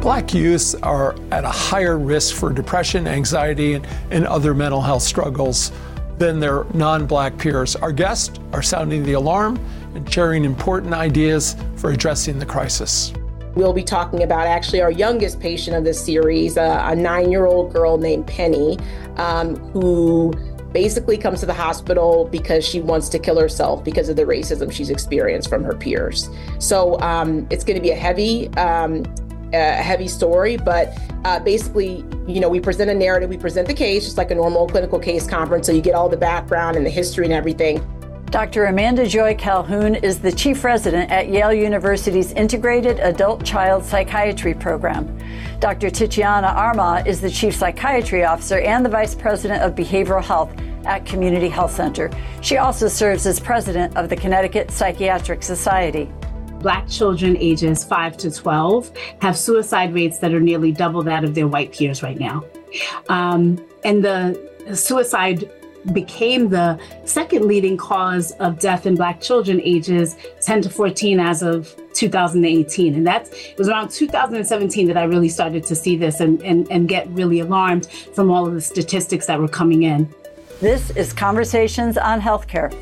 Black youths are at a higher risk for depression, anxiety, and other mental health struggles than their non-Black peers. Our guests are sounding the alarm and sharing important ideas for addressing the crisis. We'll be talking about actually our youngest patient of this series, a 9-year-old girl named Penny, who basically comes to the hospital because she wants to kill herself because of the racism she's experienced from her peers. So it's going to be a heavy story, but basically, we present a narrative, we present the case, just like a normal clinical case conference, so you get all the background and the history and everything. Dr. Amanda Joy Calhoun is the chief resident at Yale University's Integrated Adult Child Psychiatry Program. Dr. Titiana Arma is the chief psychiatry officer and the vice president of behavioral health at Community Health Center. She also serves as president of the Connecticut Psychiatric Society. Black children ages 5 to 12 have suicide rates that are nearly double that of their white peers right now. And the suicide became the second leading cause of death in Black children ages 10 to 14 as of 2018. And it was around 2017 that I really started to see this and get really alarmed from all of the statistics that were coming in. This is Conversations on Healthcare.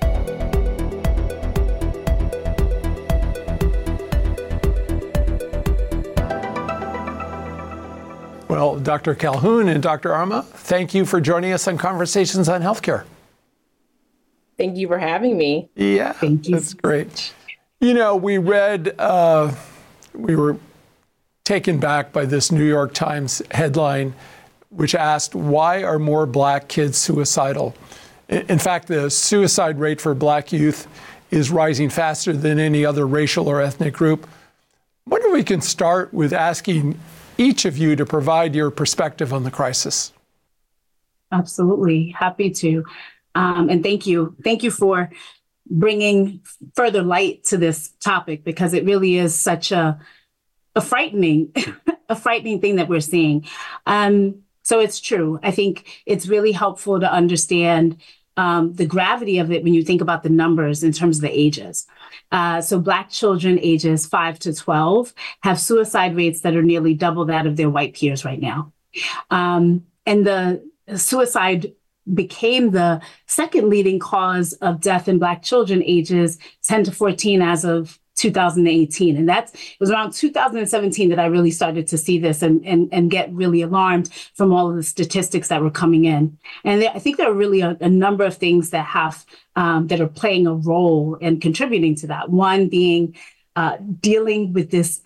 Well, Dr. Calhoun and Dr. Arma, thank you for joining us on Conversations on Healthcare. Thank you for having me. Yeah, thank you. That's great. We read, we were taken back by this New York Times headline, which asked, why are more Black kids suicidal? In fact, the suicide rate for Black youth is rising faster than any other racial or ethnic group. I wonder if we can start with asking each of you to provide your perspective on the crisis. Absolutely. Happy to. And thank you. Thank you for bringing further light to this topic, because it really is such a frightening, a frightening thing that we're seeing. So it's true. I think it's really helpful to understand the gravity of it when you think about the numbers in terms of the ages. So Black children ages 5 to 12 have suicide rates that are nearly double that of their white peers right now. And the suicide became the second leading cause of death in Black children ages 10 to 14 as of 2018. And it was around 2017 that I really started to see this and get really alarmed from all of the statistics that were coming in. And I think there are really a number of things that that are playing a role and contributing to that. One being dealing with this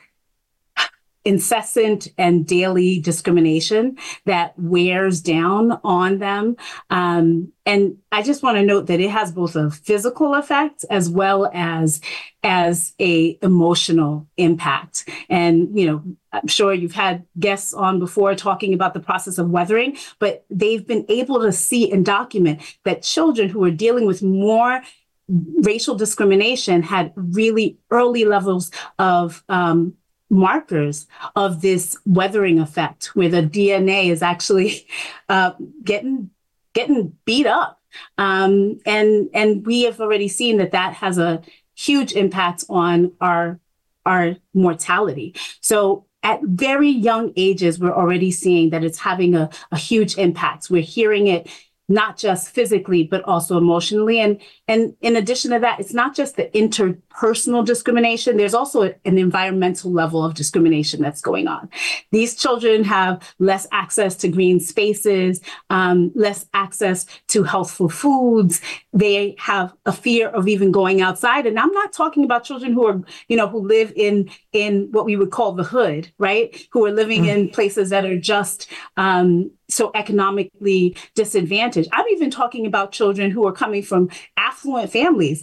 incessant and daily discrimination that wears down on them. And I just want to note that it has both a physical effect as well as a emotional impact. And, I'm sure you've had guests on before talking about the process of weathering, but they've been able to see and document that children who are dealing with more racial discrimination had really early levels of markers of this weathering effect, where the DNA is actually getting beat up. And we have already seen that has a huge impact on our mortality. So at very young ages, we're already seeing that it's having a huge impact. We're hearing it not just physically, but also emotionally. And in addition to that, it's not just the interpersonal discrimination. There's also an environmental level of discrimination that's going on. These children have less access to green spaces, less access to healthful foods. They have a fear of even going outside. And I'm not talking about children who are, who live in what we would call the hood, right? Who are living in places that are just so economically disadvantaged. I'm even talking about children who are coming from affluent families,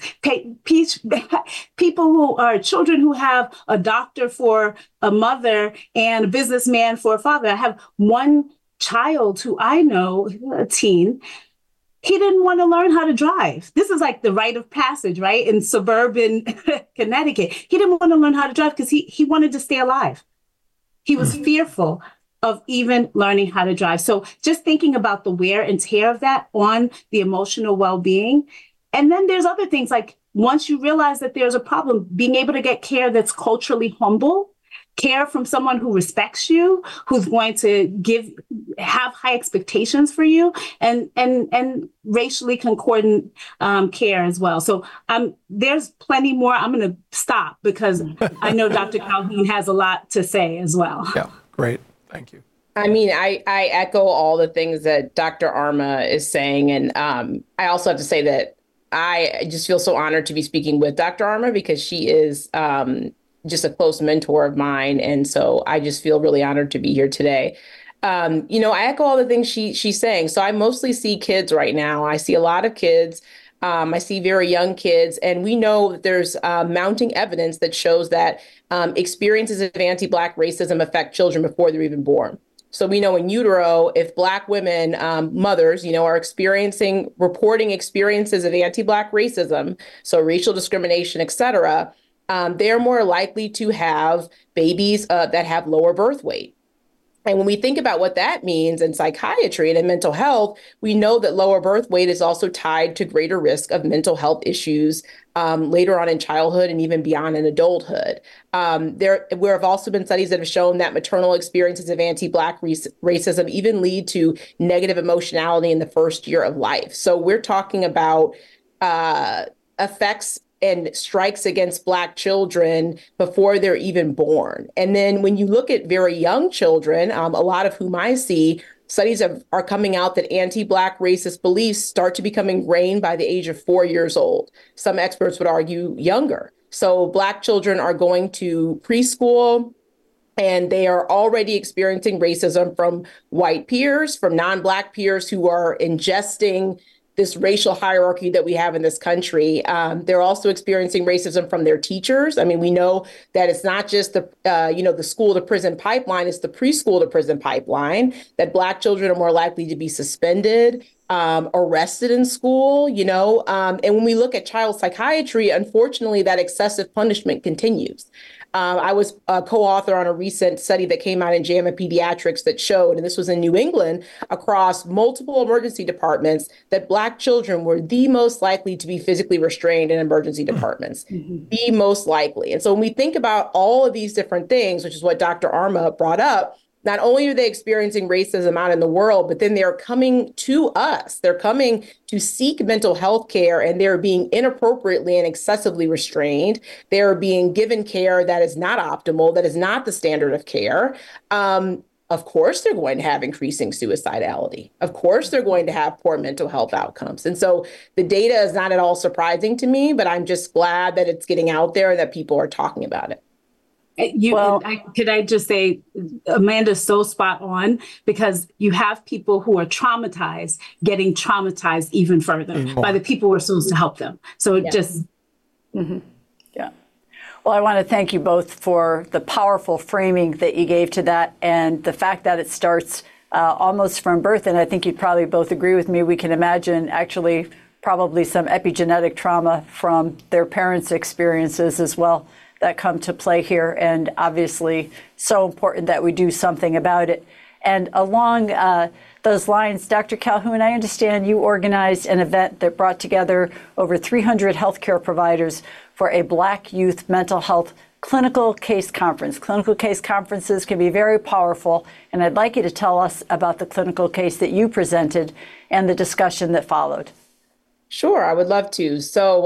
people who are children who have a doctor for a mother and a businessman for a father. I have one child who I know, a teen, he didn't want to learn how to drive. This is like the rite of passage, right? In suburban Connecticut. He didn't want to learn how to drive because he wanted to stay alive. He was fearful of even learning how to drive. So just thinking about the wear and tear of that on the emotional well-being. And then there's other things like once you realize that there's a problem, being able to get care that's culturally humble, care from someone who respects you, who's going to have high expectations for you, and racially concordant care as well. So there's plenty more. I'm going to stop because I know Dr. Calhoun has a lot to say as well. Yeah, great. Thank you. I mean, I echo all the things that Dr. Arma is saying. And I also have to say that I just feel so honored to be speaking with Dr. Arma because she is just a close mentor of mine. And so I just feel really honored to be here today. I echo all the things she's saying. So I mostly see kids right now. I see a lot of kids. I see very young kids, and we know that there's mounting evidence that shows that experiences of anti-Black racism affect children before they're even born. So we know in utero, if Black women, mothers, are reporting experiences of anti-Black racism, so racial discrimination, et cetera, they're more likely to have babies that have lower birth weight. And when we think about what that means in psychiatry and in mental health, we know that lower birth weight is also tied to greater risk of mental health issues later on in childhood and even beyond in adulthood. There have also been studies that have shown that maternal experiences of anti-Black racism even lead to negative emotionality in the first year of life. So we're talking about effects and strikes against Black children before they're even born. And then when you look at very young children, a lot of whom I see, studies are coming out that anti-Black racist beliefs start to become ingrained by the age of 4 years old. Some experts would argue younger. So Black children are going to preschool, and they are already experiencing racism from white peers, from non-Black peers who are ingesting this racial hierarchy that we have in this country. They're also experiencing racism from their teachers. I mean, we know that it's not just the school to prison pipeline, it's the preschool to prison pipeline, that Black children are more likely to be suspended, arrested in school, and when we look at child psychiatry, unfortunately, that excessive punishment continues. I was a co-author on a recent study that came out in JAMA Pediatrics that showed, and this was in New England, across multiple emergency departments, that Black children were the most likely to be physically restrained in emergency departments, the most likely. And so when we think about all of these different things, which is what Dr. Arma brought up, not only are they experiencing racism out in the world, but then they're coming to us. They're coming to seek mental health care, and they're being inappropriately and excessively restrained. They're being given care that is not optimal, that is not the standard of care. Of course, they're going to have increasing suicidality. Of course, they're going to have poor mental health outcomes. And so the data is not at all surprising to me, but I'm just glad that it's getting out there and that people are talking about it. Could I just say, Amanda's so spot on, because you have people who are traumatized getting traumatized even further by the people who are supposed to help them. So it just... Mm-hmm. Yeah. Well, I want to thank you both for the powerful framing that you gave to that, and the fact that it starts almost from birth. And I think you'd probably both agree with me. We can imagine actually probably some epigenetic trauma from their parents' experiences as well that come to play here, and obviously so important that we do something about it. And along those lines, Dr. Calhoun, I understand you organized an event that brought together over 300 healthcare providers for a Black youth mental health clinical case conference. Clinical case conferences can be very powerful, and I'd like you to tell us about the clinical case that you presented and the discussion that followed. Sure, I would love to. So,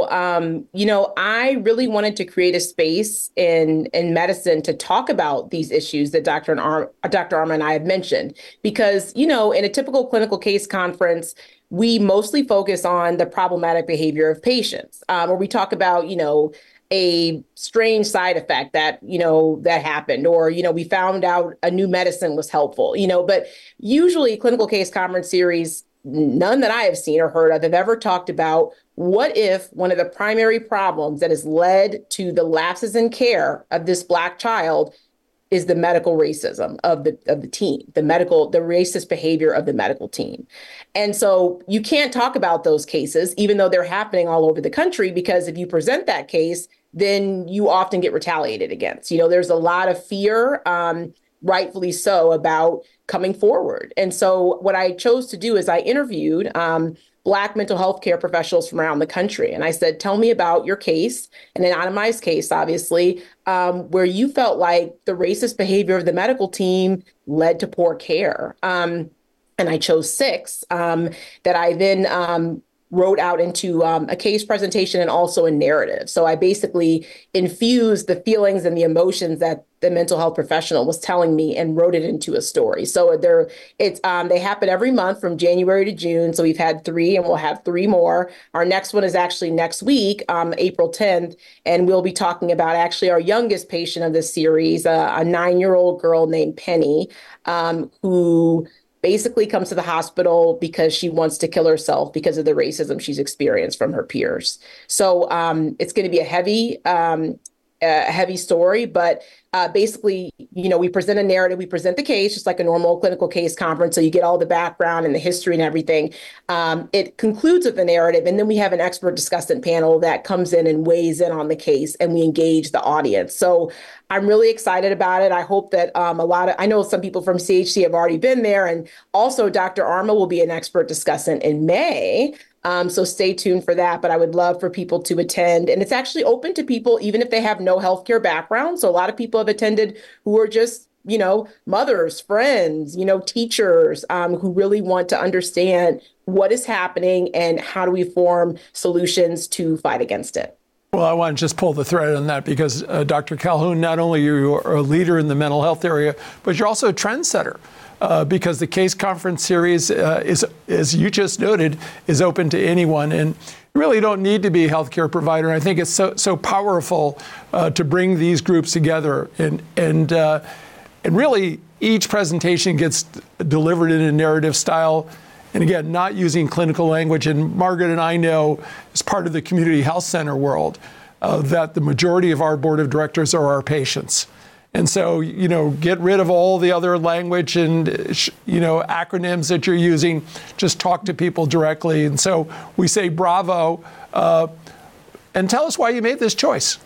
I really wanted to create a space in medicine to talk about these issues that Dr. Arma and I have mentioned, because, in a typical clinical case conference, we mostly focus on the problematic behavior of patients, or we talk about, a strange side effect that, that happened, or, we found out a new medicine was helpful, but usually clinical case conference series, none that I have seen or heard of, have ever talked about what if one of the primary problems that has led to the lapses in care of this Black child is the medical racism of the team, the racist behavior of the medical team. And so you can't talk about those cases, even though they're happening all over the country, because if you present that case, then you often get retaliated against. There's a lot of fear, rightfully so, about coming forward. And so what I chose to do is I interviewed Black mental health care professionals from around the country. And I said, tell me about your case, an anonymized case, obviously, where you felt like the racist behavior of the medical team led to poor care. And I chose 6 that I then wrote out into a case presentation and also a narrative. So I basically infused the feelings and the emotions that the mental health professional was telling me and wrote it into a story. So they happen every month from January to June. So we've had 3 and we'll have 3 more. Our next one is actually next week, April 10th. And we'll be talking about actually our youngest patient of this series, a 9-year-old girl named Penny, who basically comes to the hospital because she wants to kill herself because of the racism she's experienced from her peers. So it's going to be a heavy story, but basically, we present a narrative, we present the case, just like a normal clinical case conference. So you get all the background and the history and everything. It concludes with the narrative, and then we have an expert discussant panel that comes in and weighs in on the case, and we engage the audience. So I'm really excited about it. I hope that I know some people from CHC have already been there, and also Dr. Arma will be an expert discussant in May. So stay tuned for that. But I would love for people to attend. And it's actually open to people, even if they have no healthcare background. So a lot of people have attended who are just, mothers, friends, teachers who really want to understand what is happening and how do we form solutions to fight against it. Well, I want to just pull the thread on that because Dr. Calhoun, not only you are a leader in the mental health area, but you're also a trendsetter. Because the case conference series is, as you just noted, is open to anyone. And you really don't need to be a healthcare provider. And I think it's so powerful to bring these groups together. And really, each presentation gets delivered in a narrative style. And again, not using clinical language. And Margaret and I know, as part of the community health center world, that the majority of our board of directors are our patients. And so, get rid of all the other language and, acronyms that you're using. Just talk to people directly. And so we say bravo. And tell us why you made this choice.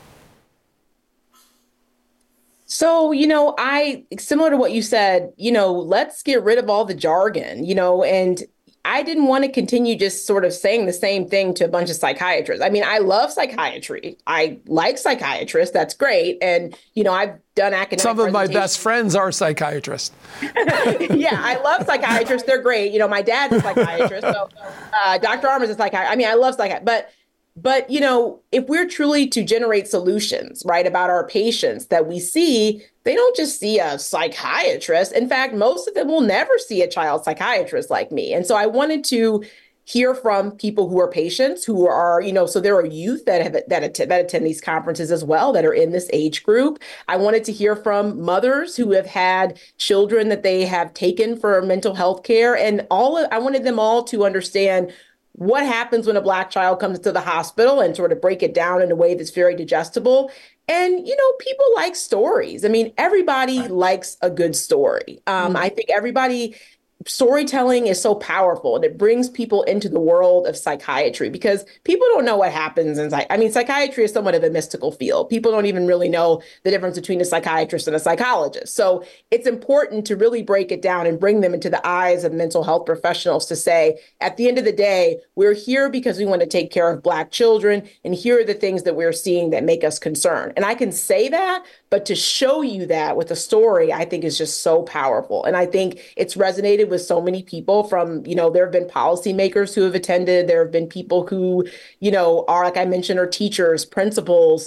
So, similar to what you said, let's get rid of all the jargon, and I didn't want to continue just sort of saying the same thing to a bunch of psychiatrists. I mean, I love psychiatry. I like psychiatrists. That's great. And, I've done academic Some of my best friends are psychiatrists. Yeah, I love psychiatrists. They're great. My dad's a psychiatrist. So Dr. Arma is a psychiatrist. I mean, I love psychiatrists. But, if we're truly to generate solutions, right, about our patients that we see, they don't just see a psychiatrist. In fact, most of them will never see a child psychiatrist like me. And so I wanted to hear from people who are patients, who are, so there are youth that attend these conferences as well, that are in this age group. I wanted to hear from mothers who have had children that they have taken for mental health care. And I wanted them all to understand what happens when a Black child comes to the hospital and sort of break it down in a way that's very digestible. And, people like stories. I mean, everybody likes a good story. I think storytelling is so powerful, and it brings people into the world of psychiatry because people don't know what happens inside. I mean, psychiatry is somewhat of a mystical field. People don't even really know the difference between a psychiatrist and a psychologist. So it's important to really break it down and bring them into the eyes of mental health professionals to say, at the end of the day, we're here because we want to take care of Black children, and here are the things that we're seeing that make us concerned. And I can say that, but to show you that with a story, I think is just so powerful. And I think it's resonated with so many people from, there have been policymakers who have attended. There have been people who, are, like I mentioned, are teachers, principals,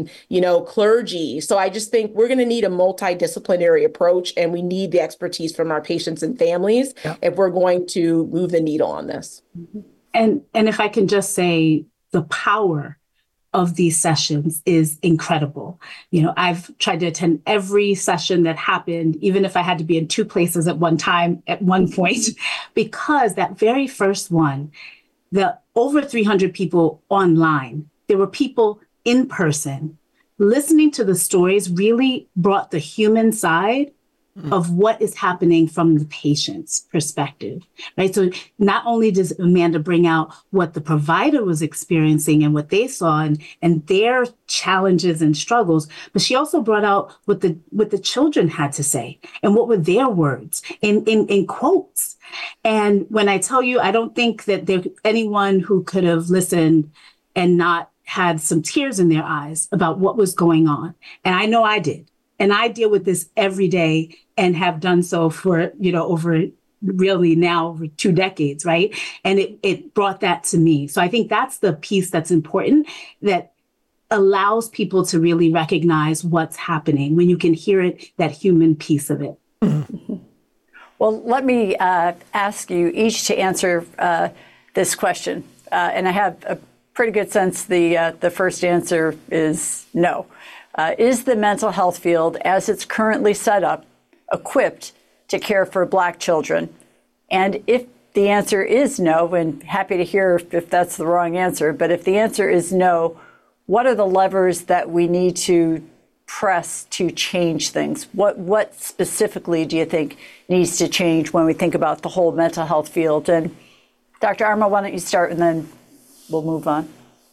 clergy. So I just think we're going to need a multidisciplinary approach, and we need the expertise from our patients and families if we're going to move the needle on this. And if I can just say, the power of these sessions is incredible. I've tried to attend every session that happened, even if I had to be in 2 places at one time, at one point, because that very first one, the over 300 people online, there were people in person. Listening to the stories really brought the human side of what is happening from the patient's perspective, right? So not only does Amanda bring out what the provider was experiencing and what they saw and their challenges and struggles, but she also brought out what the children had to say and what were their words in quotes. And when I tell you, I don't think that there anyone who could have listened and not had some tears in their eyes about what was going on. And I know I did. And I deal with this every day and have done so for, over really now over 2 decades, right? And it brought that to me. So I think that's the piece that's important, that allows people to really recognize what's happening when you can hear it, that human piece of it. Mm-hmm. Well, let me ask you each to answer this question. And I have a pretty good sense the first answer is no. Is the mental health field, as it's currently set up, equipped to care for Black children? And if the answer is no, and happy to hear if that's the wrong answer, but if the answer is no, what are the levers that we need to press to change things? What specifically do you think needs to change when we think about the whole mental health field? And Dr. Arma, why don't you start and then we'll move on.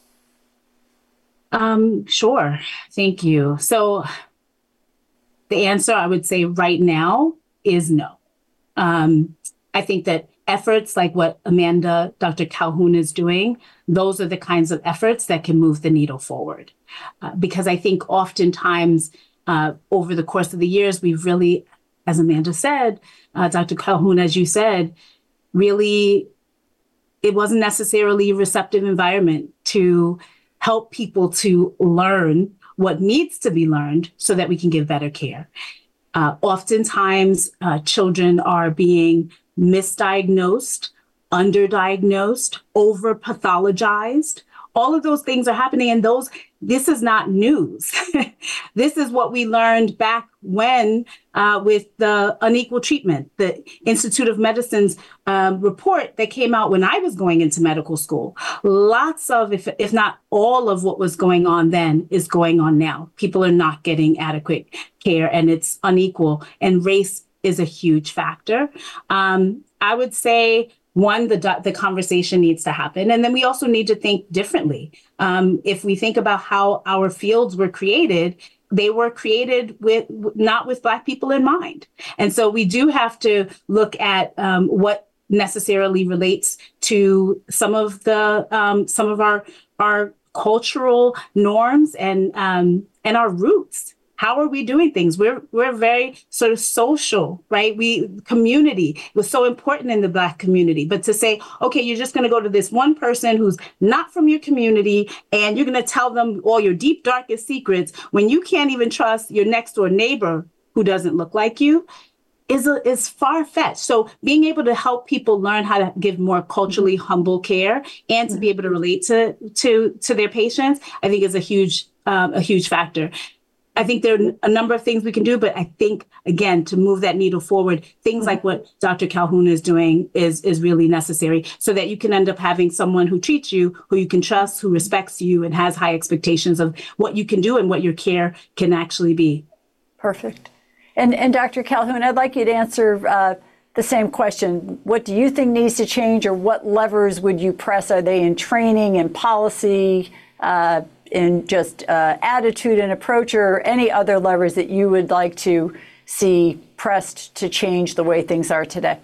Sure. Thank you. So the answer I would say right now is no. I think that efforts like what Dr. Calhoun is doing, those are the kinds of efforts that can move the needle forward. Because I think oftentimes over the course of the years, we've really, as Amanda said, Dr. Calhoun, as you said, really, it wasn't necessarily a receptive environment to help people to learn what needs to be learned so that we can give better care. Oftentimes, children are being misdiagnosed, underdiagnosed, over-pathologized. All of those things are happening, and this is not news. This is what we learned back when with the unequal treatment, the Institute of Medicine's report that came out when I was going into medical school. Lots of, if not all of what was going on then is going on now. People are not getting adequate care and it's unequal, and race is a huge factor. I would say, one, the conversation needs to happen. And then we also need to think differently. If we think about how our fields were created, they were created not with Black people in mind. And so we do have to look at what necessarily relates to some of our cultural norms and our roots. How are we doing things? We're very sort of social, right? Community was so important in the Black community. But to say, okay, you're just going to go to this one person who's not from your community and you're going to tell them all your deep, darkest secrets when you can't even trust your next door neighbor who doesn't look like you is far-fetched. So being able to help people learn how to give more culturally humble care and to be able to relate to their patients, I think is a huge factor. I think there are a number of things we can do, but I think, again, to move that needle forward, things like what Dr. Calhoun is doing is really necessary so that you can end up having someone who treats you, who you can trust, who respects you, and has high expectations of what you can do and what your care can actually be. Perfect. And Dr. Calhoun, I'd like you to answer the same question. What do you think needs to change, or what levers would you press? Are they in training and policy, in just attitude and approach, or any other levers that you would like to see pressed to change the way things are today?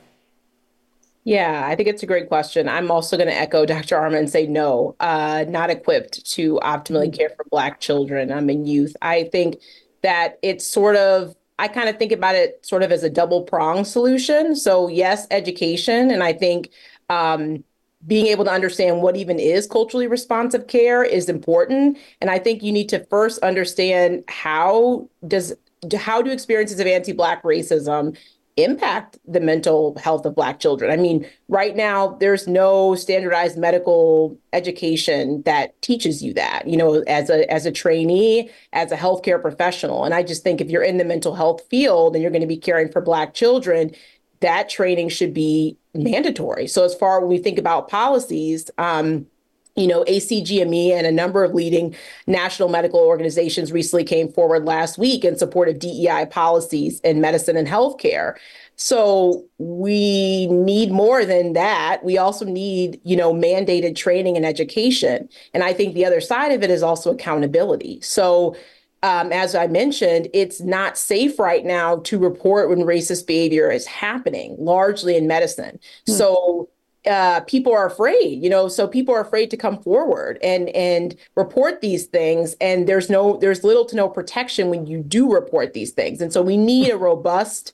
Yeah, I think it's a great question. I'm also going to echo Dr. Arma and say no, not equipped to optimally care for Black children and youth. I think that it's I kind of think about it sort of as a double-pronged solution. So yes, education. And I think being able to understand what even is culturally responsive care is important. And I think you need to first understand how do experiences of anti-Black racism impact the mental health of Black children. I mean, right now, there's no standardized medical education that teaches you that, as a trainee, as a healthcare professional. And I just think if you're in the mental health field and you're going to be caring for Black children, that training should be mandatory. So as far when we think about policies, ACGME and a number of leading national medical organizations recently came forward last week in support of DEI policies in medicine and healthcare. So we need more than that. We also need, mandated training and education. And I think the other side of it is also accountability. So as I mentioned, it's not safe right now to report when racist behavior is happening, largely in medicine. So people are afraid, so people are afraid to come forward and report these things. And there's little to no protection when you do report these things. And so we need a robust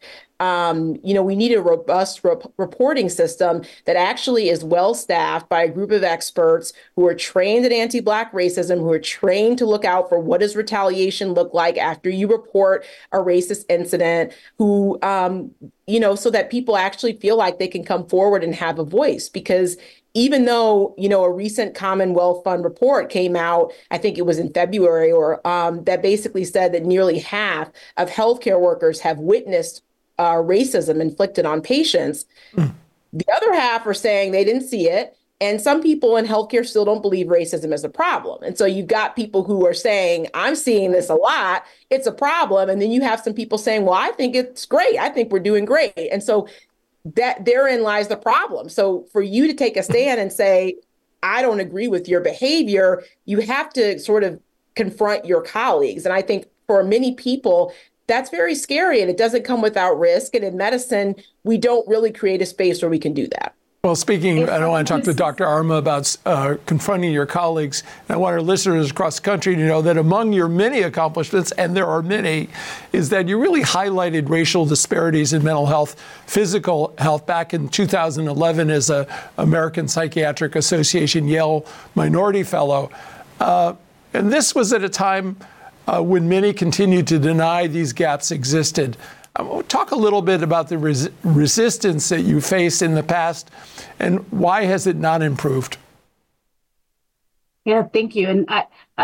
reporting system that actually is well staffed by a group of experts who are trained in anti-Black racism, who are trained to look out for what does retaliation look like after you report a racist incident, who, so that people actually feel like they can come forward and have a voice. Because even though, a recent Commonwealth Fund report came out, I think it was in February, or that basically said that nearly half of healthcare workers have witnessed racism inflicted on patients. The other half are saying they didn't see it. And some people in healthcare still don't believe racism is a problem. And so you've got people who are saying, I'm seeing this a lot, it's a problem. And then you have some people saying, well, I think it's great. I think we're doing great. And so that therein lies the problem. So for you to take a stand and say, I don't agree with your behavior, you have to sort of confront your colleagues. And I think for many people, that's very scary, and it doesn't come without risk. And in medicine, we don't really create a space where we can do that. Well, speaking, I want to talk to Dr. Arma about confronting your colleagues. And I want our listeners across the country to know that among your many accomplishments, and there are many, is that you really highlighted racial disparities in mental health, physical health, back in 2011 as a American Psychiatric Association Yale Minority Fellow. And this was at a time when many continued to deny these gaps existed. Talk a little bit about the resistance that you faced in the past, and why has it not improved? Yeah, thank you. And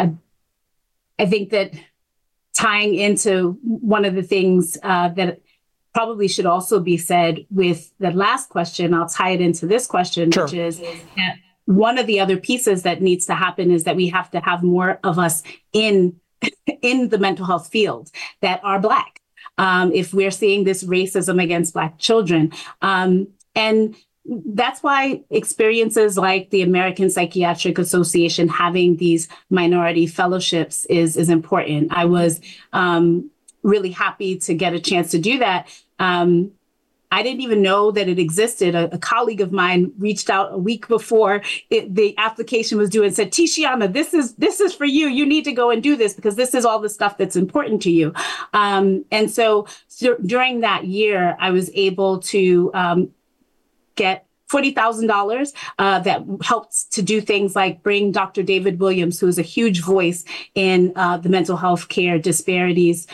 I think that tying into one of the things that probably should also be said with the last question, I'll tie it into this question, sure, which is that one of the other pieces that needs to happen is that we have to have more of us in the mental health field that are Black. If we're seeing this racism against Black children. And that's why experiences like the American Psychiatric Association having these minority fellowships is important. I was really happy to get a chance to do that. I didn't even know that it existed. A colleague of mine reached out a week before the application was due and said, Tishiana, this is for you. You need to go and do this because this is all the stuff that's important to you. And so during that year, I was able to get $40,000 that helped to do things like bring Dr. David Williams, who is a huge voice in the mental health care disparities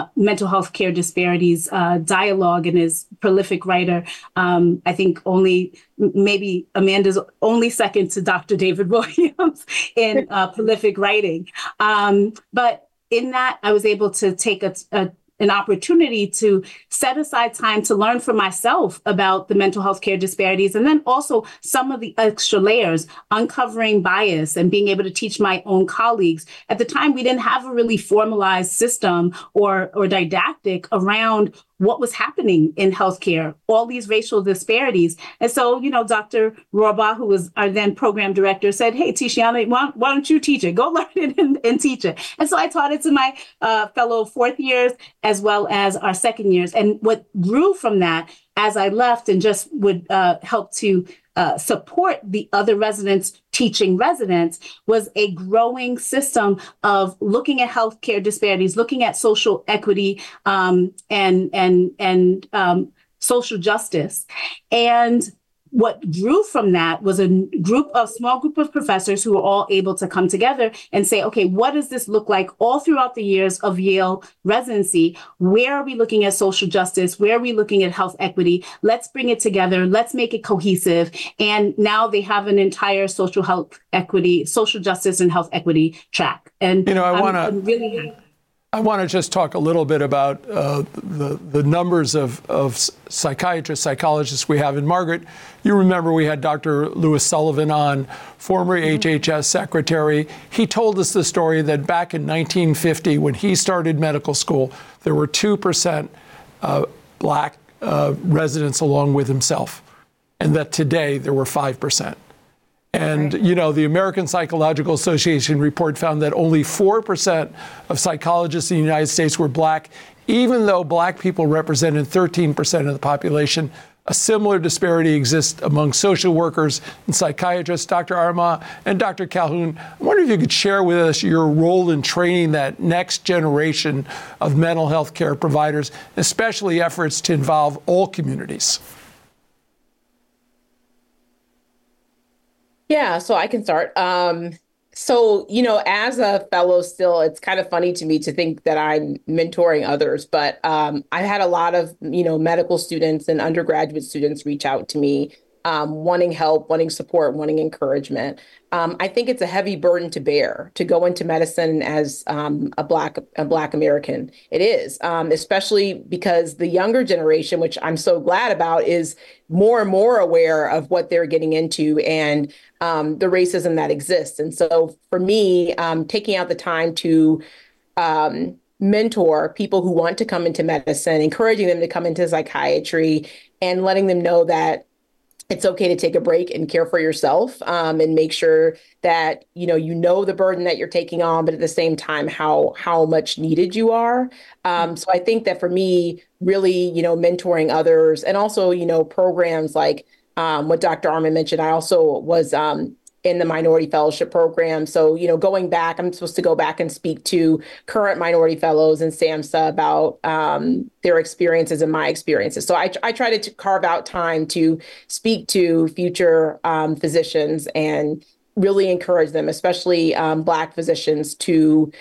dialogue, and is prolific writer. I think maybe Amanda's only second to Dr. David Williams in prolific writing. But in that, I was able to take an opportunity to set aside time to learn for myself about the mental health care disparities, and then also some of the extra layers, uncovering bias and being able to teach my own colleagues. At the time, we didn't have a really formalized system or didactic around what was happening in healthcare, all these racial disparities. And so, Dr. Rohrbaugh, who was our then program director, said, hey, Tishiana, why don't you teach it? Go learn it and teach it. And so I taught it to my fellow fourth years as well as our second years. And what grew from that as I left and just would help to support the other residents teaching residents was a growing system of looking at healthcare disparities, looking at social equity and social justice. And what grew from that was a small group of professors who were all able to come together and say, okay, what does this look like all throughout the years of Yale residency? Where are we looking at social justice? Where are we looking at health equity? Let's bring it together. Let's make it cohesive. And now they have an entire social health equity, social justice and health equity track. And I want to I want to just talk a little bit about the numbers of psychiatrists, psychologists we have. And Margaret, you remember we had Dr. Louis Sullivan on, former HHS secretary. He told us the story that back in 1950, when he started medical school, there were 2% black residents along with himself, and that today there were 5%. And, you know, the American Psychological Association report found that only 4% of psychologists in the United States were black, even though black people represented 13% of the population. A similar disparity exists among social workers and psychiatrists. Dr. Armah and Dr. Calhoun, I wonder if you could share with us your role in training that next generation of mental health care providers, especially efforts to involve all communities. Yeah, so I can start. So, you know, as a fellow still, it's kind of funny to me to think that I'm mentoring others, but I've had a lot of, you know, medical students and undergraduate students reach out to me, wanting help, wanting support, wanting encouragement. I think it's a heavy burden to bear to go into medicine as a Black American. It is, especially because the younger generation, which I'm so glad about, is more and more aware of what they're getting into and the racism that exists. And so for me, taking out the time to mentor people who want to come into medicine, encouraging them to come into psychiatry, and letting them know that it's okay to take a break and care for yourself, and make sure that, you know the burden that you're taking on, but at the same time, how much needed you are. So I think that for me, really, you know, mentoring others, and also, you know, programs like what Dr. Armah mentioned. I also was in the Minority Fellowship Program. So, you know, going back, I'm supposed to go back and speak to current Minority Fellows in SAMHSA about their experiences and my experiences. So I try to carve out time to speak to future physicians and really encourage them, especially Black physicians, to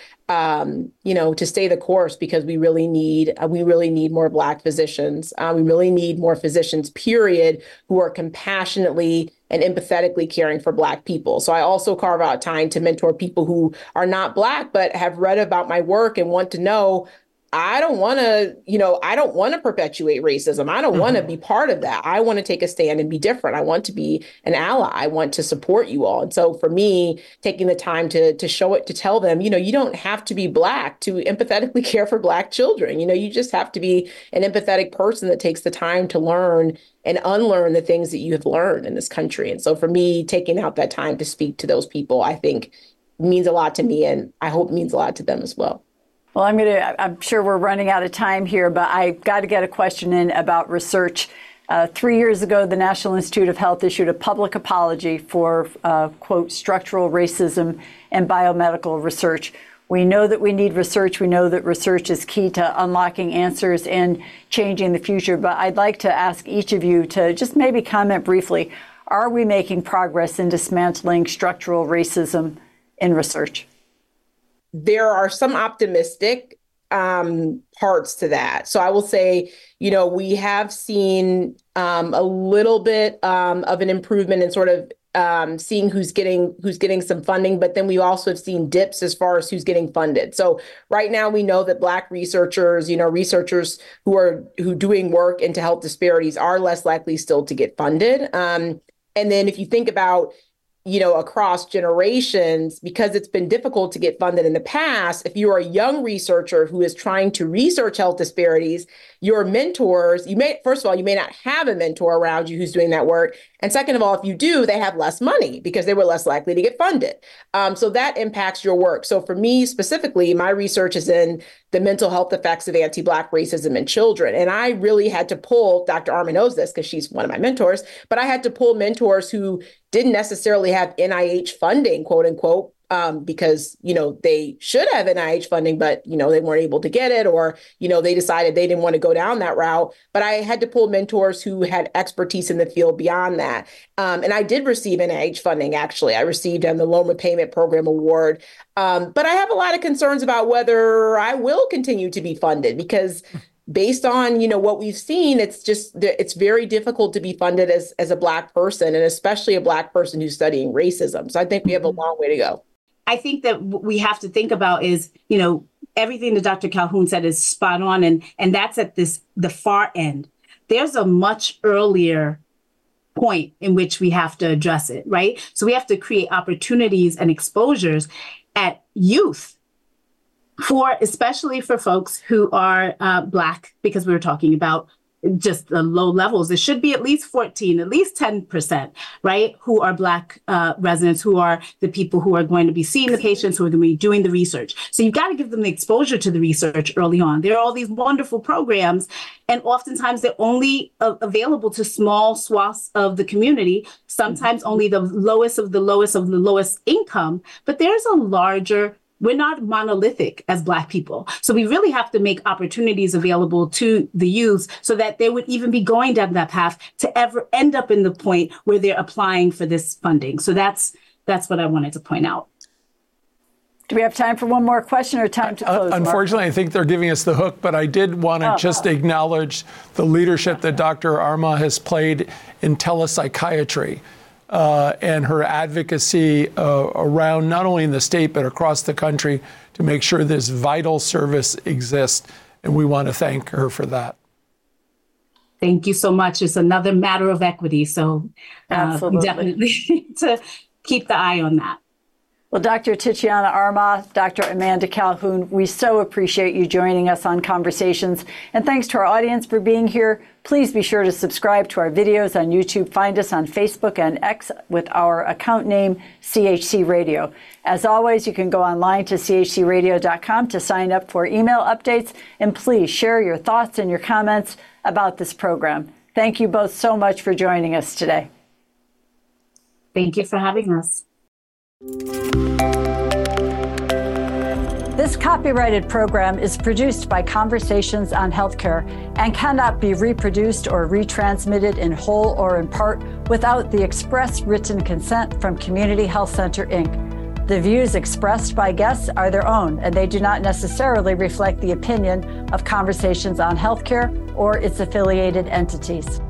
to stay the course, because we really need more Black physicians. We really need more physicians, period, who are compassionately and empathetically caring for Black people. So I also carve out time to mentor people who are not Black, but have read about my work and want to know, I don't want to perpetuate racism. I don't want to be part of that. I want to take a stand and be different. I want to be an ally. I want to support you all. And so for me, taking the time to show it, to tell them, you know, you don't have to be Black to empathetically care for Black children. You know, you just have to be an empathetic person that takes the time to learn and unlearn the things that you have learned in this country. And so for me, taking out that time to speak to those people, I think means a lot to me, and I hope means a lot to them as well. Well, I'm sure we're running out of time here, but I got to get a question in about research. 3 years ago, the National Institute of Health issued a public apology for, quote, structural racism and biomedical research. We know that we need research. We know that research is key to unlocking answers and changing the future. But I'd like to ask each of you to just maybe comment briefly. Are we making progress in dismantling structural racism in research? There are some optimistic parts to that. So I will say, you know, we have seen a little bit of an improvement in sort of seeing who's getting some funding, but then we also have seen dips as far as who's getting funded. So right now we know that Black researchers, you know, researchers who doing work into health disparities are less likely still to get funded. And then if you think about, you know, across generations, because it's been difficult to get funded in the past, if you are a young researcher who is trying to research health disparities, your mentors, first of all, you may not have a mentor around you who's doing that work. And second of all, if you do, they have less money because they were less likely to get funded. So that impacts your work. So for me specifically, my research is in the mental health effects of anti-Black racism in children. And I really had to pull, Dr. Armah knows this because she's one of my mentors, but I had to pull mentors who didn't necessarily have NIH funding, quote unquote, because, you know, they should have NIH funding, but, you know, they weren't able to get it, or, you know, they decided they didn't want to go down that route. But I had to pull mentors who had expertise in the field beyond that. And I did receive NIH funding, actually. I received the Loan Repayment Program Award. But I have a lot of concerns about whether I will continue to be funded, because based on, you know, what we've seen, it's very difficult to be funded as a Black person, and especially a Black person who's studying racism. So I think we have a long way to go. I think that what we have to think about is, you know, everything that Dr. Calhoun said is spot on. And that's at the far end. There's a much earlier point in which we have to address it, right? So we have to create opportunities and exposures at youth especially for folks who are Black, because we were talking about just the low levels. It should be at least 14, at least 10%, right? Who are Black residents, who are the people who are going to be seeing the patients, who are going to be doing the research. So you've got to give them the exposure to the research early on. There are all these wonderful programs, and oftentimes they're only available to small swaths of the community, sometimes only the lowest of the lowest of the lowest income, but there's a larger we're not monolithic as Black people. So we really have to make opportunities available to the youth so that they would even be going down that path to ever end up in the point where they're applying for this funding. So that's what I wanted to point out. Do we have time for one more question or time to close? Unfortunately, I think they're giving us the hook, but I did want to just acknowledge the leadership that Dr. Armah has played in telepsychiatry. And her advocacy around not only in the state, but across the country to make sure this vital service exists. And we want to thank her for that. Thank you so much. It's another matter of equity. So we definitely need to keep the eye on that. Well, Dr. Titiana Armah, Dr. Amanda Calhoun, we so appreciate you joining us on Conversations. And thanks to our audience for being here. Please be sure to subscribe to our videos on YouTube. Find us on Facebook and X with our account name, CHC Radio. As always, you can go online to chcradio.com to sign up for email updates. And please share your thoughts and your comments about this program. Thank you both so much for joining us today. Thank you for having us. This copyrighted program is produced by Conversations on Healthcare and cannot be reproduced or retransmitted in whole or in part without the express written consent from Community Health Center, Inc. The views expressed by guests are their own, and they do not necessarily reflect the opinion of Conversations on Healthcare or its affiliated entities.